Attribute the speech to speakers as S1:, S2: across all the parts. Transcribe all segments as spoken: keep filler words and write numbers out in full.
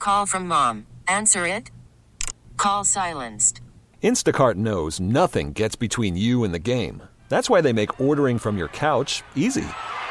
S1: Call from mom. Answer it. Call silenced.
S2: Instacart knows nothing gets between you and the game. That's why they make ordering from your couch easy.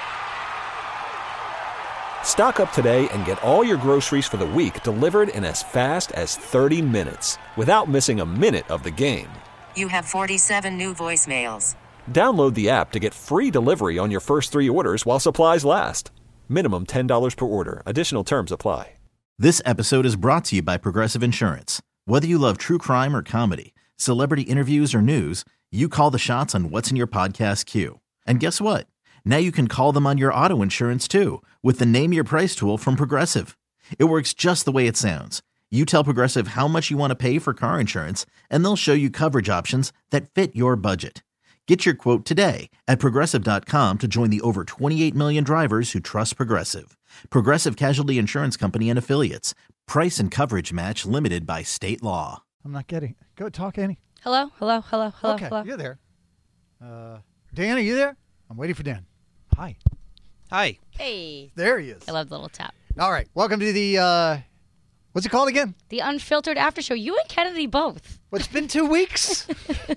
S2: Stock up today and get all your groceries for the week delivered in as fast as thirty minutes without missing a minute of the game.
S1: You have forty-seven new voicemails.
S2: Download the app to get free delivery on your first three orders while supplies last. Minimum ten dollars per order. Additional terms apply.
S3: This episode is brought to you by Progressive Insurance. Whether you love true crime or comedy, celebrity interviews or news, you call the shots on what's in your podcast queue. And guess what? Now you can call them on your auto insurance too with the Name Your Price tool from Progressive. It works just the way it sounds. You tell Progressive how much you want to pay for car insurance, and they'll show you coverage options that fit your budget. Get your quote today at Progressive dot com to join the over twenty-eight million drivers who trust Progressive. Progressive Casualty Insurance Company and Affiliates. Price and coverage match limited by state law.
S4: I'm not getting. Go talk, Annie.
S5: Hello, hello, hello, hello,
S4: okay,
S5: hello.
S4: you're there. Uh, Dan, are you there? I'm waiting for Dan. Hi.
S6: Hi.
S5: Hey.
S4: There he is.
S5: I love the little tap.
S4: All right. Welcome to the, uh, what's it called again?
S5: The Unfiltered After Show. You and Kennedy both.
S4: Well, it's been two weeks.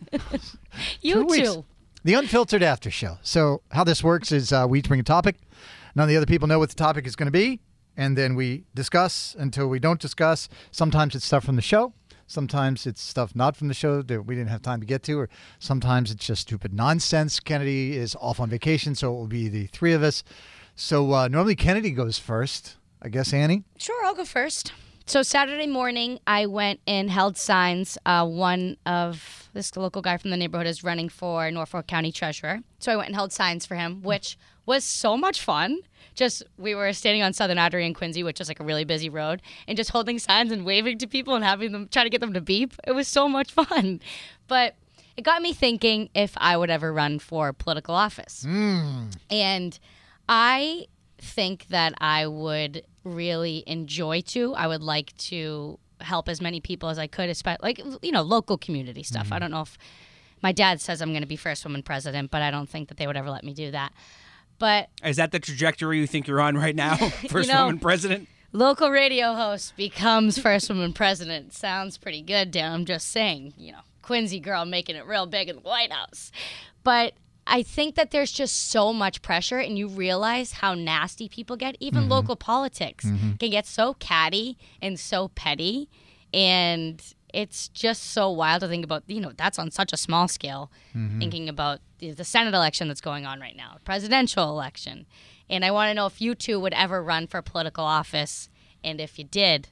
S5: You
S4: two
S5: too.
S4: Weeks. The Unfiltered After Show. So how this works is uh, we each bring a topic. None of the other people know what the topic is going to be. And then we discuss until we don't discuss. Sometimes it's stuff from the show. Sometimes it's stuff not from the show that we didn't have time to get to. Or sometimes it's just stupid nonsense. Kennedy is off on vacation, so it will be the three of us. So uh, normally Kennedy goes first. I guess, Annie?
S5: Sure, I'll go first. So Saturday morning, I went and held signs. Uh, one of this local guy from the neighborhood is running for Norfolk County Treasurer. So I went and held signs for him, which was so much fun. Just, we were standing on Southern Artery in Quincy, which is like a really busy road, and just holding signs and waving to people and having them, trying to get them to beep. It was so much fun. But it got me thinking if I would ever run for political office.
S4: Mm.
S5: And I think that I would really enjoy to. I would like to help as many people as I could, especially, like, you know, local community stuff. Mm-hmm. I don't know if my dad says I'm going to be first woman president, but I don't think that they would ever let me do that. But
S6: is that the trajectory you think you're on right now? First
S5: you know,
S6: woman president?
S5: Local radio host becomes first woman president. Sounds pretty good, Dan. I'm just saying, you know, Quincy girl making it real big in the White House. But I think that there's just so much pressure, and you realize how nasty people get. Even mm-hmm. local politics mm-hmm. can get so catty and so petty, and it's just so wild to think about. You know, that's on such a small scale, mm-hmm. thinking about the, the Senate election that's going on right now, presidential election. And I want to know if you two would ever run for political office, and if you did,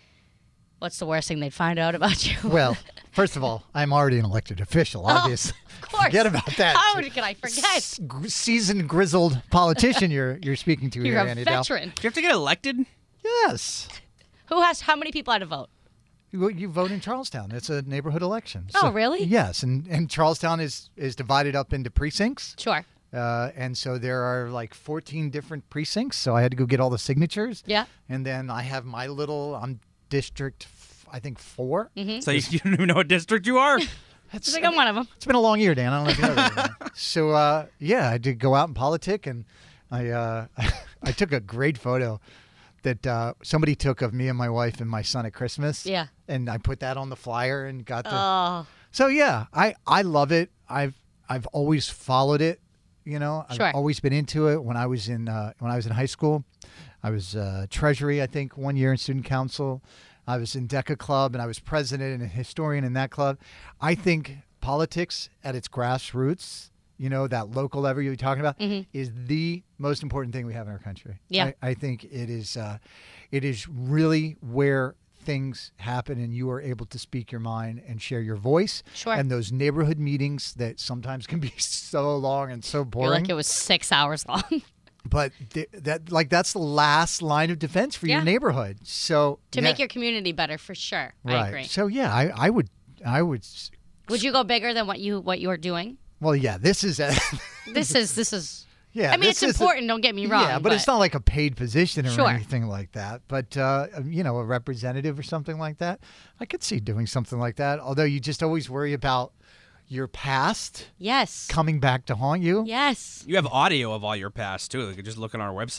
S5: what's the worst thing they'd find out about you?
S4: Well, first of all, I'm already an elected official, obviously.
S5: Oh, of course.
S4: Forget about that.
S5: How can I forget?
S4: S- seasoned, grizzled politician you're you're speaking to
S5: you're
S4: here,
S5: a
S4: Andy
S5: veteran.
S6: Do you have to get elected?
S4: Yes.
S5: Who has, how many people had to vote?
S4: You, you vote in Charlestown. It's a neighborhood election.
S5: Oh,
S4: so,
S5: really?
S4: Yes, and, and Charlestown is, is divided up into precincts.
S5: Sure.
S4: Uh, and so there are like fourteen different precincts, so I had to go get all the signatures.
S5: Yeah.
S4: And then I have my little, I'm district, I think, four.
S5: Mm-hmm.
S6: So you, you don't even know what district you are?
S4: It's
S5: like I'm one of them.
S4: It's been a long year, Dan. I don't know if you know that. So, uh, yeah, I did go out in politic, and I uh, I took a great photo that uh, somebody took of me and my wife and my son at Christmas.
S5: Yeah.
S4: And I put that on the flyer and got the.
S5: Oh.
S4: So yeah, I, I love it. I've I've always followed it. You know, I've
S5: sure.
S4: always been into it. When I was in uh, when I was in high school, I was uh, treasury, I think, one year in student council. I was in DECA Club, and I was president and a historian in that club. I think politics at its grassroots, you know, that local level you're talking about,
S5: mm-hmm.
S4: is the most important thing we have in our country.
S5: Yeah.
S4: I, I think it is, uh, it is really where things happen and you are able to speak your mind and share your voice.
S5: Sure.
S4: And those neighborhood meetings that sometimes can be so long and so boring.
S5: You're like it was six hours long.
S4: But th- that, like, that's the last line of defense for
S5: yeah.
S4: your neighborhood. So
S5: to
S4: yeah.
S5: make your community better, for sure.
S4: Right.
S5: I agree.
S4: So yeah, I, I would, I would.
S5: Would you go bigger than what you what you're doing?
S4: Well, yeah, this is. A
S5: this is this is.
S4: Yeah,
S5: I mean, it's important. A, don't get me wrong.
S4: Yeah, but,
S5: but
S4: it's not like a paid position or
S5: sure.
S4: anything like that. But uh, you know, a representative or something like that, I could see doing something like that. Although you just always worry about your past
S5: yes
S4: coming back to haunt you.
S5: Yes.
S6: You have audio of all your past, too. You can just look on our website.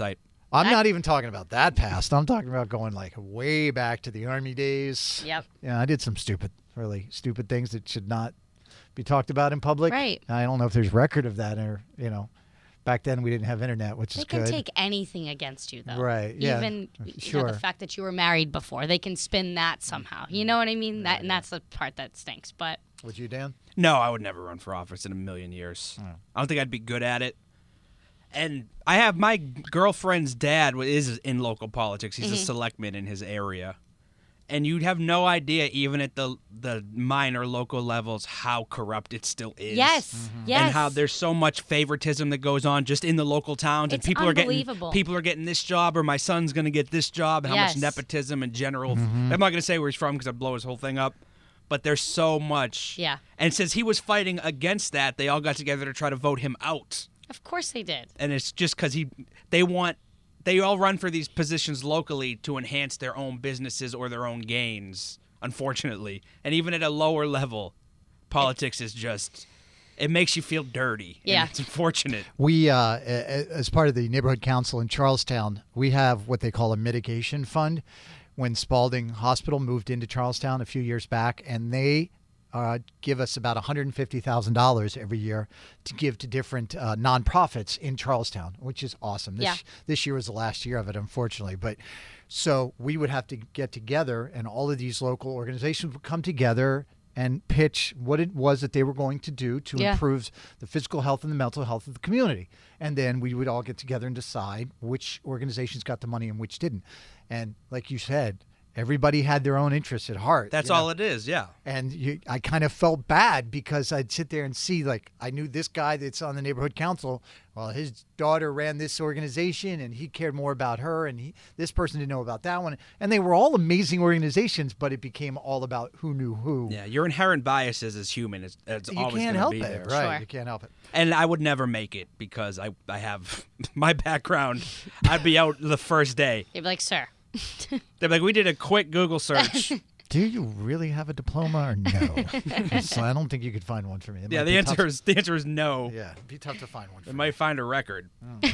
S4: I'm
S5: That-
S4: not even talking about that past. I'm talking about going like way back to the Army days.
S5: Yep.
S4: Yeah, I did some stupid, really stupid things that should not be talked about in public.
S5: Right.
S4: I don't know if there's record of that, or you know, back then we didn't have internet, which
S5: They
S4: is
S5: can
S4: good.
S5: take anything against you, though.
S4: Right, yeah,
S5: Even you know,
S4: sure.
S5: the fact that you were married before, they can spin that somehow. You know what I mean? That and that's the part that stinks. But
S4: Would you, Dan?
S6: No, I would never run for office in a million years. I don't think I'd be good at it. And I have my girlfriend's dad is in local politics. He's a selectman in his area. And you'd have no idea, even at the the minor local levels, how corrupt it still is.
S5: yes, yes.
S6: And how there's so much favoritism that goes on just in the local towns,
S5: It's
S6: and people are getting
S5: unbelievable.
S6: people are getting this job, or my son's going to get this job, and how
S5: Yes.
S6: much nepotism and general. I'm not going to say where he's from because I'd blow his whole thing up. But there's so much.
S5: Yeah.
S6: And since he was fighting against that, they all got together to try to vote him out.
S5: Of course they did.
S6: And it's just because he, they want, they all run for these positions locally to enhance their own businesses or their own gains, unfortunately. And even at a lower level, politics is just, it makes you feel dirty.
S5: Yeah.
S6: And it's unfortunate.
S4: We, uh, a- a- as part of the neighborhood council in Charlestown, we have what they call a mitigation fund. When Spalding Hospital moved into Charlestown a few years back, and they uh, give us about one hundred fifty thousand dollars every year to give to different uh, nonprofits in Charlestown, which is awesome. This,
S5: Yeah.
S4: this year was the last year of it, unfortunately. But so we would have to get together, and all of these local organizations would come together and pitch what it was that they were going to do to
S5: Yeah.
S4: improve the physical health and the mental health of the community. And then we would all get together and decide which organizations got the money and which didn't. And like you said, everybody had their own interests at heart.
S6: That's
S4: you know?
S6: all it is, yeah.
S4: And you, I kind of felt bad because I'd sit there and see, like, I knew this guy that's on the neighborhood council. Well, his daughter ran this organization, and he cared more about her, and he, this person didn't know about that one. And they were all amazing organizations, but it became all about who knew who.
S6: Yeah, your inherent biases as human is, is
S4: You
S6: always going
S4: can't
S6: to
S4: help
S6: be
S4: it,
S6: there.
S4: right?
S5: Sure.
S4: You can't help it.
S6: And I would never make it because I, I have my background. I'd be out the first day.
S5: They'd be like, sir.
S6: They'd be like, we did a quick Google search.
S4: Do you really have a diploma or no? So I don't think you could find one for me. It
S6: yeah,
S4: might
S6: the
S4: be
S6: answer
S4: tough-
S6: is the answer is no.
S4: Yeah, it'd be tough to find one for
S6: They
S4: me.
S6: might find a record.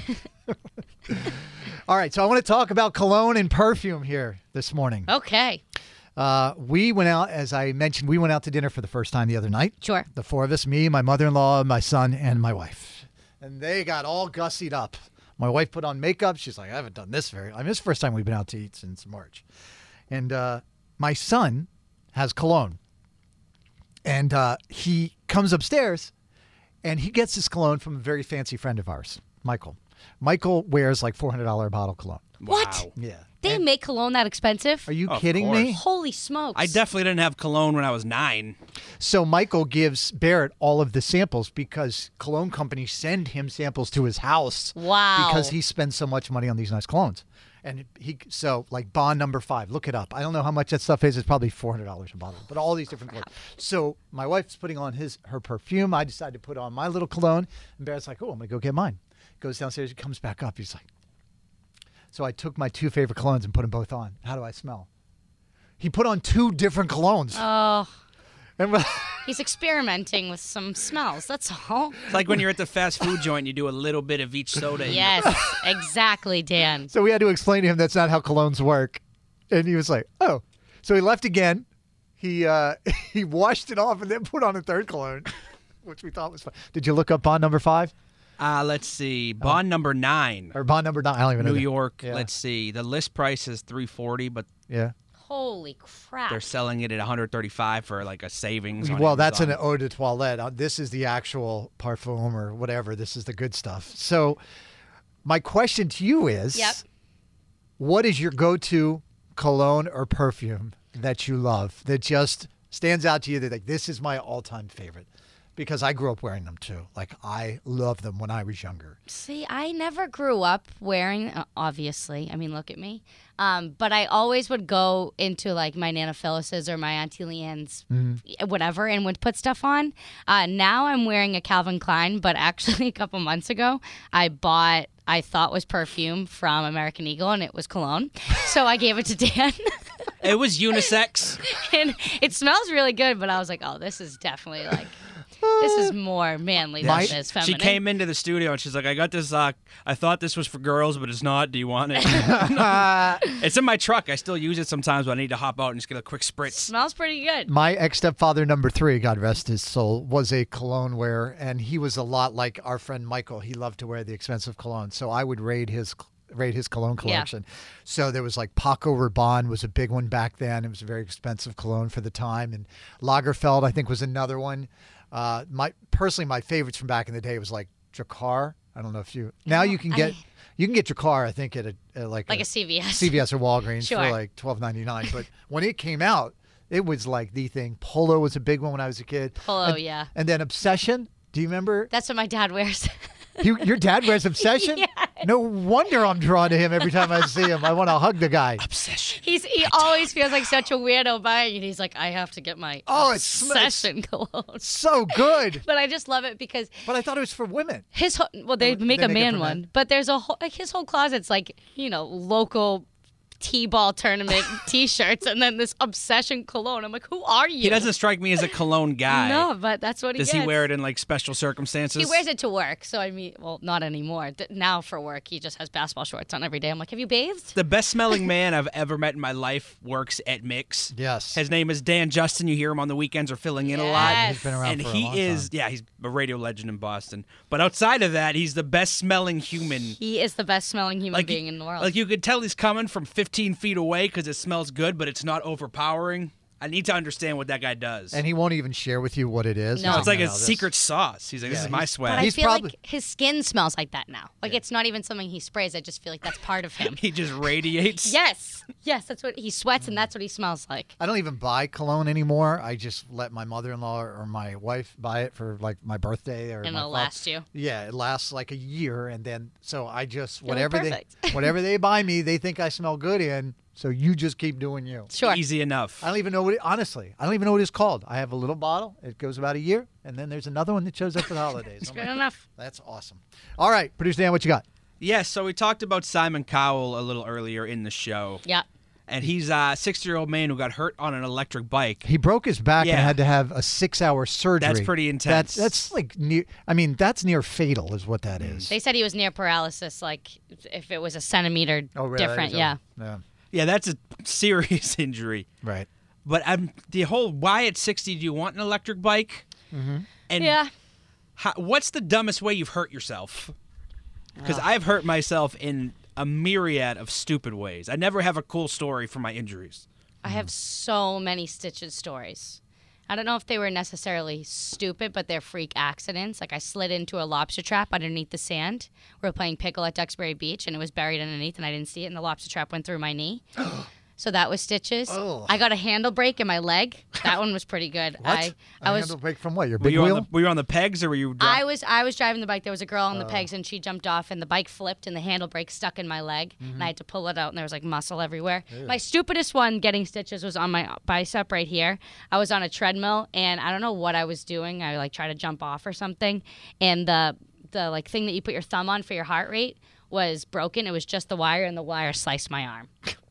S4: All right, so I want to talk about cologne and perfume here this morning.
S5: Okay.
S4: Uh, we went out, as I mentioned, we went out to dinner for the first time the other night.
S5: Sure.
S4: The four of us, me, my mother-in-law, my son, and my wife. And they got all gussied up. My wife put on makeup. She's like, I haven't done this very, I mean, it's the first time we've been out to eat since March. And uh, my son has cologne. And uh, he comes upstairs, and he gets this cologne from a very fancy friend of ours, Michael. Michael wears like four hundred dollars bottle cologne.
S5: What?
S6: Wow.
S4: Yeah.
S5: They
S4: And-
S5: make cologne that expensive?
S4: Are you
S6: Of
S4: kidding
S6: course.
S4: me?
S5: Holy smokes.
S6: I definitely didn't have cologne when I was nine.
S4: So Michael gives Barrett all of the samples because cologne companies send him samples to his house.
S5: Wow.
S4: Because he spends so much money on these nice colognes. And he, so like Bond number five, look it up. I don't know how much that stuff is. It's probably four hundred dollars a bottle, but all these different colognes. So my wife's putting on his, her perfume. I decided to put on my little cologne, and Barrett's like, oh, I'm going to go get mine. Goes downstairs, he comes back up. He's like, so I took my two favorite colognes and put them both on. How do I smell? He put on two different colognes.
S5: Oh,
S4: And we're-
S5: he's experimenting with some smells. That's all.
S6: It's like when you're at the fast food joint, you do a little bit of each soda. and
S5: Yes, exactly, Dan.
S4: So we had to explain to him that's not how colognes work. And he was like, oh. So he left again. He uh, he washed it off and then put on a third cologne, which we thought was fun. Did you look up Bond number five?
S6: Uh, let's see. Bond number nine.
S4: Or Bond number nine? I don't even know.
S6: New
S4: that.
S6: York.
S4: Yeah.
S6: Let's see. The list price is three forty, but
S4: Yeah.
S5: Holy crap.
S6: they're selling it at one hundred thirty-five for like a savings. on
S4: Well, that's an
S6: Amazon.
S4: eau de toilette. Uh, This is the actual parfum or whatever. This is the good stuff. So my question to you is,
S5: Yep.
S4: what is your go-to cologne or perfume that you love that just stands out to you that like this is my all-time favorite? Because I grew up wearing them too. Like I loved them when I was younger.
S5: See, I never grew up wearing, uh, obviously. I mean, look at me. Um, but I always would go into like my Nana Phyllis's or my Auntie Leanne's, whatever, and would put stuff on. Uh, now I'm wearing a Calvin Klein, but actually a couple months ago, I bought, I thought was perfume from American Eagle, and it was cologne. So I gave it to Dan.
S6: It was unisex.
S5: And it smells really good, but I was like, oh, this is definitely like, This is more manly
S4: My-
S5: than it is
S6: She
S5: feminine.
S6: came into the studio and she's like, I got this, uh, I thought this was for girls, but it's not. Do you want it? It's in my truck. I still use it sometimes when I need to hop out and just get a quick spritz.
S5: Smells pretty good.
S4: My ex-stepfather number three, God rest his soul, was a cologne wearer, and he was a lot like our friend Michael. He loved to wear the expensive cologne, so I would raid his raid his cologne collection. So there was like Paco Rabanne was a big one back then. It was a very expensive cologne for the time, and Lagerfeld I think was another one. Uh, my personally my favorites from back in the day was like Drakkar. I don't know if you now you can get
S5: I-
S4: you can get Drakkar I think at a at like
S5: Like a C V S.
S4: C V S or Walgreens
S5: Sure.
S4: for like twelve ninety-nine. But when it came out, it was like the thing. Polo was a big one when I was a kid.
S5: Polo,
S4: and,
S5: yeah.
S4: And then Obsession. Do you remember?
S5: That's what my dad wears.
S4: You, your dad wears Obsession?
S5: Yes.
S4: No wonder I'm drawn to him every time I see him. I want to hug the guy.
S6: Obsession.
S5: He's he always feels like such a weirdo buying it. He's like, I have to get my
S4: Oh, it smells-
S5: obsession cologne.
S4: So good.
S5: But I just love it because
S4: But I thought it was for women.
S5: his whole, well they
S4: Oh,
S5: make
S4: they
S5: a
S4: make it
S5: man
S4: for
S5: one,
S4: men.
S5: but there's a whole like his whole closet's like you know local t-ball tournament t-shirts and then this obsession cologne. I'm like, who are you?
S6: He doesn't strike me as a cologne guy.
S5: No, but that's what he
S6: Does
S5: gets.
S6: he wear it in like special circumstances?
S5: He wears it to work. So I mean, well, not anymore. Th- Now for work, he just has basketball shorts on every day. I'm like, have you bathed?
S6: The best smelling man I've ever met in my life works at Mix.
S4: Yes.
S6: His name is Dan Justin. You hear him on the weekends or filling in a lot.
S5: Yes.
S4: He's been around
S6: And
S4: for a
S6: he
S4: long
S6: is,
S4: time.
S6: yeah, he's a radio legend in Boston. But outside of that, he's the best smelling human.
S5: He is the best smelling human
S6: Like,
S5: being in the world.
S6: Like you could tell he's coming from fifteen feet away because it smells good, but it's not overpowering. I need to understand what that guy does.
S4: And he won't even share with you what it is.
S5: No.
S4: He's
S6: it's like
S4: no,
S6: a
S4: no, this-
S6: secret sauce. He's like, this
S4: Yeah,
S6: is my
S4: he's-
S6: sweat.
S5: but I
S4: He's
S5: feel
S4: probably-
S5: like his skin smells like that now. Like it's not even something he sprays. I just feel like that's part of him.
S6: He just radiates.
S5: Yes, yes, that's what he sweats, and that's what he smells like.
S4: I don't even buy cologne anymore. I just let my mother-in-law or my wife buy it for like my birthday or
S5: And
S4: my
S5: it'll
S4: fa-
S5: last you.
S4: Yeah, it lasts like a year, and then so I just
S5: look
S4: whatever they
S5: perfect.
S4: whatever they buy me, they think I smell good in. So you just keep doing you.
S5: Sure.
S6: Easy enough.
S4: I don't even know what it, honestly. I don't even know what it's called. I have a little bottle. It goes about a year, and then there's another one that shows up for the holidays. I'm
S5: Good
S4: like,
S5: enough.
S4: that's awesome. All right, producer Dan, what you got?
S6: Yes, so we talked about Simon Cowell a little earlier in the show.
S5: Yeah.
S6: And he's a sixty-year-old man who got hurt on an electric bike.
S4: He broke his back
S6: Yeah.
S4: and had to have a six-hour surgery.
S6: That's pretty intense.
S4: That's that's like near. I mean, that's near fatal, is what that is.
S5: They said he was near paralysis, like if it was a centimeter
S4: Oh, really?
S5: different.
S4: So-
S5: Yeah.
S4: Yeah.
S6: Yeah, that's a serious injury.
S4: Right.
S6: But I'm the whole why at sixty do you want an electric bike? Mm-hmm. And
S5: Yeah.
S6: how, what's the dumbest way you've hurt yourself? Because I've hurt myself in a myriad of stupid ways. I never have a cool story for my injuries.
S5: I have so many Stitches stories. I don't know if they were necessarily stupid, but they're freak accidents. Like I slid into a lobster trap underneath the sand. We were playing pickle at Duxbury Beach, and it was buried underneath, and I didn't see it, and the lobster trap went through my knee. So that was Stitches.
S4: Oh.
S5: I got a handle break in my leg. That one was pretty good.
S4: What?
S5: I,
S4: A
S5: I was
S4: handle break from what? Your
S6: Were
S4: big
S6: you,
S4: wheel?
S6: on the, were you on the pegs or were you? Dri-
S5: I was I was driving the bike. There was a girl
S4: Oh.
S5: on the pegs, and she jumped off, and the bike flipped, and the handle brake stuck in my leg,
S4: Mm-hmm.
S5: and I had to pull it out, and there was like muscle everywhere. My stupidest one getting stitches was on my bicep right here. I was on a treadmill, and I don't know what I was doing. I like tried to jump off or something, and the the like thing that you put your thumb on for your heart rate was broken. It was just the wire, and the wire sliced my arm.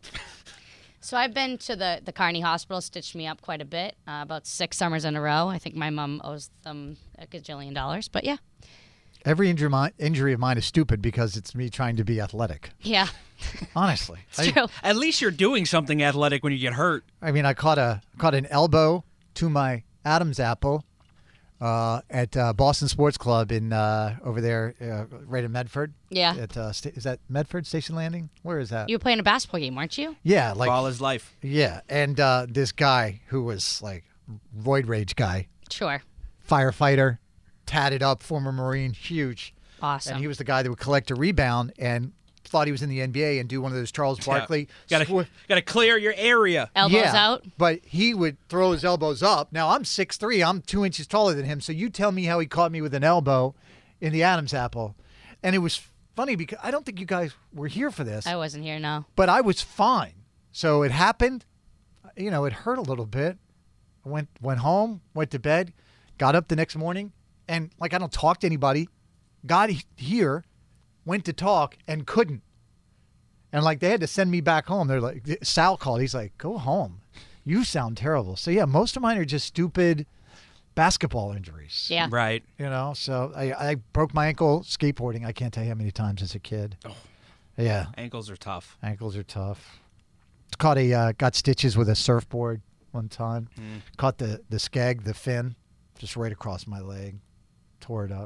S5: So I've been to the, the Kearney Hospital, stitched me up quite a bit, uh, about six summers in a row. I think my mom owes them a gajillion dollars, but yeah.
S4: Every injury, mi- injury of mine is stupid because it's me trying to be athletic.
S5: Yeah,
S4: Honestly.
S5: it's
S4: I,
S5: true.
S6: At least you're doing something athletic when you get hurt.
S4: I mean, I caught a caught an elbow to my Adam's apple uh, at uh, Boston Sports Club in uh, over there, uh, right in Medford.
S5: Yeah.
S4: At uh, sta- is that Medford Station Landing? Where is that?
S5: You were playing a basketball game, weren't you?
S4: yeah, like
S6: All his life.
S4: yeah, and uh, this guy who was like roid rage guy,
S5: Sure.
S4: firefighter, tatted up, former Marine, huge.
S5: Awesome.
S4: And he was the guy that would collect a rebound and thought he was in the N B A and do one of those Charles Barkley.
S6: Got
S4: swi-
S6: to got to clear your area.
S5: Elbows
S4: yeah,
S5: out.
S4: But he would throw his elbows up. Now, I'm six three. I'm two inches taller than him. So you tell me how he caught me with an elbow in the Adam's apple. And it was funny because I don't think you guys were here for this,
S5: I wasn't here, no.
S4: but I was fine. So it happened. You know, it hurt a little bit. I went, went home, went to bed, got up the next morning, and like I don't talk to anybody. Got he- here, went to talk, and couldn't. And like they had to send me back home. They're like, Sal called. He's like, go home. You sound terrible. So yeah, most of mine are just stupid, basketball injuries.
S5: Yeah.
S6: Right.
S4: You know, so I, I broke my ankle skateboarding. I can't tell you how many times as a kid.
S6: Oh.
S4: Yeah.
S6: Ankles are tough.
S4: Ankles are tough. Caught a uh, got stitches with a surfboard one time.
S6: Mm.
S4: Caught the the skeg, the fin, just right across my leg. Tore it up.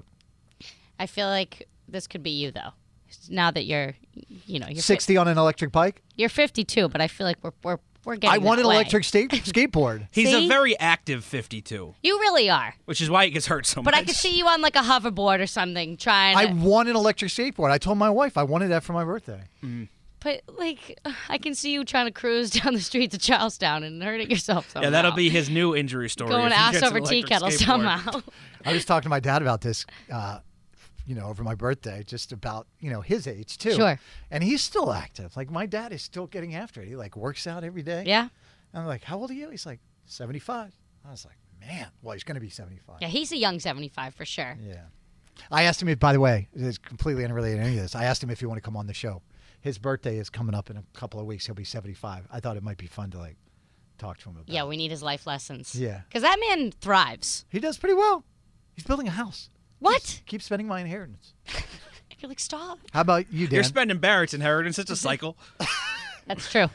S5: I feel like this could be you though. Now that you're, you know, you're
S4: sixty
S5: fi-
S4: on an electric bike.
S5: You're fifty-two, but I feel like we're we're we're getting.
S4: I want
S5: that
S4: an
S5: way.
S4: electric skate skateboard.
S6: He's
S5: See?
S6: a very active fifty-two,
S5: You really are.
S6: which is why he gets hurt so
S5: But
S6: much.
S5: I could see you on like a hoverboard or something trying.
S4: I
S5: to,
S4: want an electric skateboard. I told my wife I wanted that for my birthday.
S5: But like, I can see you trying to cruise down the streets of Charlestown and hurting yourself somehow.
S6: Yeah, that'll be his new injury story.
S5: going
S6: if he
S5: ass
S6: gets an
S5: over tea
S6: electric
S5: kettle
S6: skateboard.
S5: somehow.
S4: I was talking to my dad about this, uh, you know, over my birthday, just about, you know, his age too.
S5: Sure.
S4: And he's still active. Like my dad is still getting after it. He like works out every day.
S5: Yeah.
S4: And I'm like, how old are you? He's like, seventy-five. I was like, man, well, he's going to be seventy-five.
S5: Yeah, he's a young seventy-five for sure.
S4: Yeah. I asked him if, by the way, it's completely unrelated to any of this. I asked him if he wanted to come on the show. His birthday is coming up in a couple of weeks. He'll be seventy-five. I thought it might be fun to like talk to him about.
S5: Yeah, we need his life lessons.
S4: Yeah.
S5: Because that man thrives.
S4: He does pretty well. He's building a house.
S5: What?
S4: Keep spending my inheritance.
S5: You're like, stop.
S4: How about you, Dan?
S6: You're spending Barrett's inheritance. It's a cycle.
S5: That's true.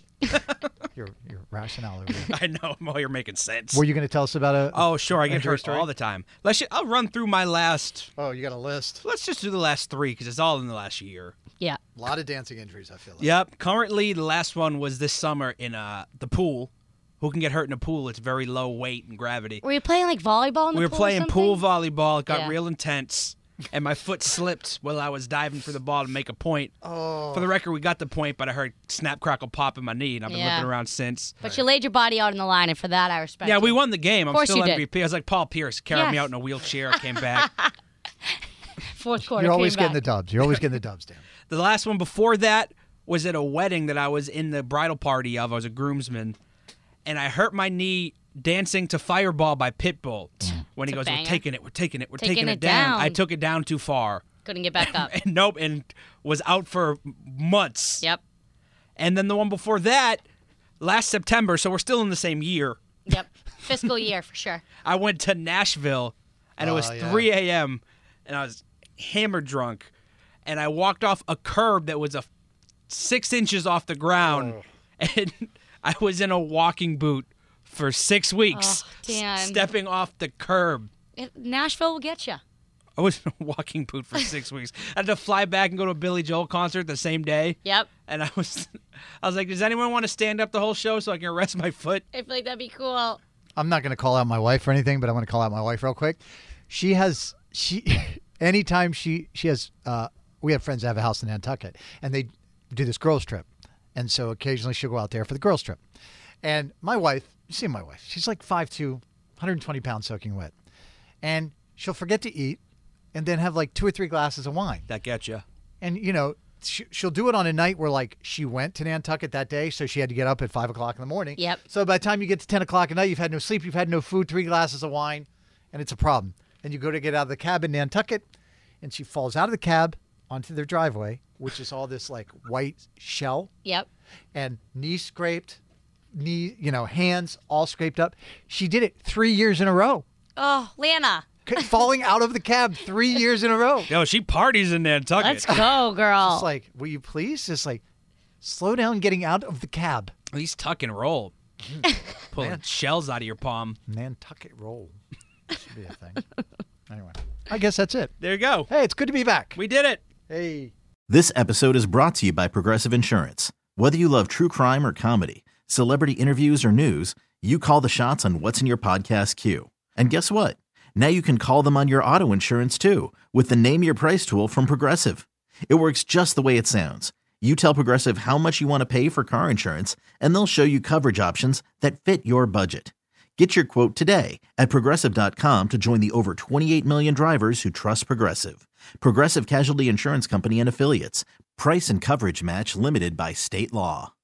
S4: your, your rationale over there.
S6: I know. Well, you're making sense.
S4: Were you going to tell us about a?
S6: Oh, sure. I get
S4: injury
S6: hurt
S4: story?
S6: all the time. Let's. Ju- I'll run through my last.
S4: Oh, you got a list.
S6: Let's just do the last three because it's all in the last year.
S5: Yeah.
S4: A lot of dancing injuries, I feel like.
S6: Yep. Currently, the last one was this summer in uh, the pool. Who can get hurt in a pool? It's very low weight and gravity.
S5: Were you playing like volleyball in the
S6: We were
S5: pool or
S6: playing
S5: something?
S6: pool volleyball. It got
S5: Yeah.
S6: real intense, and my foot slipped while I was diving for the ball to make a point.
S4: Oh.
S6: For the record, we got the point, but I heard snap, crackle, pop in my knee, and I've been
S5: Yeah.
S6: limping around since.
S5: But you laid your body out on the line, and for that, I respect
S6: Yeah,
S5: you.
S6: we won the game. I'm
S5: course
S6: still
S5: you
S6: M
S5: did.
S6: V P. I was like Paul Pierce, carried me
S5: Yes.
S6: out in a wheelchair. I came back.
S5: Fourth quarter.
S4: You're always
S5: came
S4: getting the
S5: back.
S4: dubs. You're always getting the dubs, Dan.
S6: The last one before that was at a wedding that I was in the bridal party of. I was a groomsman, and I hurt my knee dancing to Fireball by Pitbull. When he
S5: It's a
S6: goes, we're
S5: banger.
S6: taking it, we're taking it, we're
S5: Taking
S6: taking,
S5: it
S6: it down.
S5: down.
S6: I took it down too far.
S5: Couldn't get back up.
S6: And nope, and was out for months.
S5: Yep.
S6: And then the one before that, last September, so we're still in the same year,
S5: Yep. Fiscal year for sure.
S6: I went to Nashville, and it was
S4: Oh, yeah.
S6: three a.m., and I was hammered drunk, and I walked off a curb that was a six inches off the ground, and I was in a walking boot for six weeks,
S5: Oh, Dan.
S6: s- stepping off the curb.
S5: It, Nashville will get you.
S6: I was in a walking boot for six weeks. I had to fly back and go to a Billy Joel concert the same day.
S5: Yep.
S6: And I was, I was like, does anyone want to stand up the whole show so I can rest my foot?
S5: I feel like that'd be cool.
S4: I'm not going to call out my wife or anything, but I want to call out my wife real quick. She has she anytime she she has uh, we have friends that have a house in Nantucket, and they do this girls trip, and so occasionally she'll go out there for the girls trip. And my wife, you see my wife, she's like five two, one hundred twenty pounds soaking wet, and she'll forget to eat, and then have like two or three glasses of wine.
S6: That gets you.
S4: And, you know, she, she'll do it on a night where, like, she went to Nantucket that day, so she had to get up at five o'clock in the morning.
S5: Yep.
S4: So by the time you get to ten o'clock at night, you've had no sleep, you've had no food, three glasses of wine, and it's a problem. And you go to get out of the cab in Nantucket, and she falls out of the cab onto their driveway, which is all this, like, white shell,
S5: Yep.
S4: and knee scraped, knee, you know, hands all scraped up. She did it three years in a row.
S5: Oh, Lana.
S4: Falling out of the cab three years in a row.
S6: Yo, she parties in Nantucket.
S5: Let's go, girl.
S4: Just like, will you please just like slow down getting out of the cab?
S6: At least tuck and roll. Pulling shells out of your palm.
S4: Nantucket roll. Should be a thing. Anyway, I guess that's it.
S6: There you go.
S4: Hey, it's good to be back.
S6: We did it.
S4: Hey.
S3: This episode is brought to you by Progressive Insurance. Whether you love true crime or comedy, celebrity interviews or news, you call the shots on what's in your podcast queue. And guess what? Now you can call them on your auto insurance too with the Name Your Price tool from Progressive. It works just the way it sounds. You tell Progressive how much you want to pay for car insurance, and they'll show you coverage options that fit your budget. Get your quote today at Progressive dot com to join the over twenty-eight million drivers who trust Progressive. Progressive Casualty Insurance Company and Affiliates. Price and coverage match limited by state law.